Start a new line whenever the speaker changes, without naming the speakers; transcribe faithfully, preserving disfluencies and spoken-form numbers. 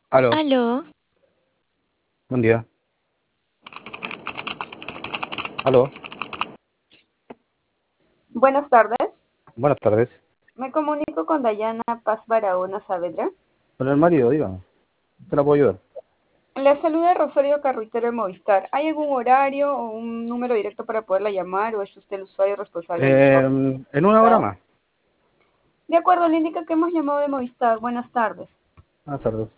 Aló,
Aló,
buen día. Aló,
Buenas tardes.
buenas tardes.
Me comunico con Dayana Paz Barahona Saavedra.
Con el marido, dígame. ¿Se la puedo ayudar?
Le saluda Rosario Carruitero de Movistar. ¿Hay algún horario o un número directo para poderla llamar o es usted el usuario responsable del
Eh,
negocio?
en una hora más.
De acuerdo, le indica que hemos llamado de Movistar. Buenas tardes.
Buenas tardes.